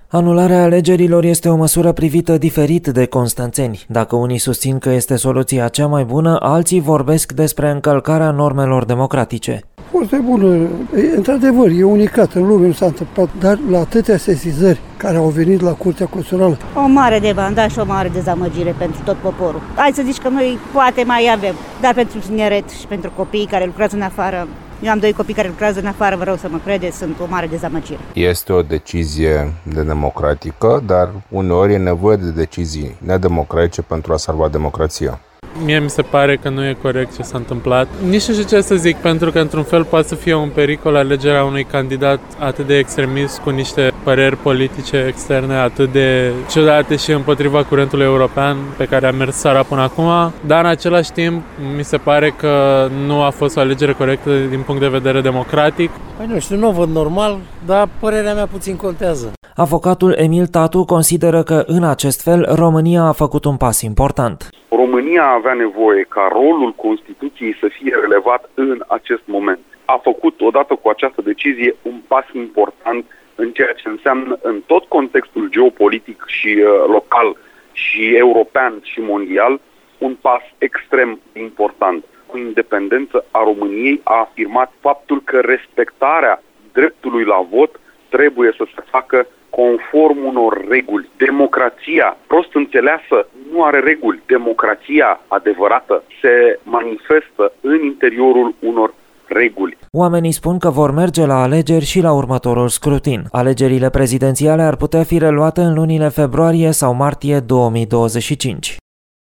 Anularea alegerilor este o măsură privită diferit de constanțeni. Dacă unii susțin că este soluția cea mai bună, alții vorbesc despre încălcarea normelor democratice. Foarte bună. Într-adevăr, e unicat. În lume nu s-a întâmplat, dar la atâtea sesizări care au venit la Curtea Constituțională. O mare debandaj și o mare dezamăgire pentru tot poporul. Hai să zici că noi poate mai avem, dar pentru tineret și pentru copiii care lucrează în afară, eu am 2 copii care lucrează în afară, vă rog să mă credeți, sunt o mare dezamăgire. Este o decizie nedemocratică, dar uneori e nevoie de decizii nedemocratice pentru a salva democrația. Mie mi se pare că nu e corect ce s-a întâmplat. Nici nu știu ce să zic, pentru că într-un fel poate să fie un pericol alegerea unui candidat atât de extremist, cu niște păreri politice externe atât de ciudate și împotriva curentului european pe care a mers țara până acum, dar în același timp mi se pare că nu a fost o alegere corectă din punct de vedere democratic. Păi nu știu, nu o văd normal, dar părerea mea puțin contează. Avocatul Emil Tatu consideră că în acest fel România a făcut un pas important. România avea nevoie ca rolul Constituției să fie relevat în acest moment. A făcut odată cu această decizie un pas important în ceea ce înseamnă în tot contextul geopolitic și local și european și mondial un pas extrem de important. Cu independență a României a afirmat faptul că respectarea dreptului la vot trebuie să se facă conform unor reguli. Democrația, prost înțeleasă, nu are reguli. Democrația adevărată se manifestă în interiorul unor reguli. Oamenii spun că vor merge la alegeri și la următorul scrutin. Alegerile prezidențiale ar putea fi reluate în lunile februarie sau martie 2025.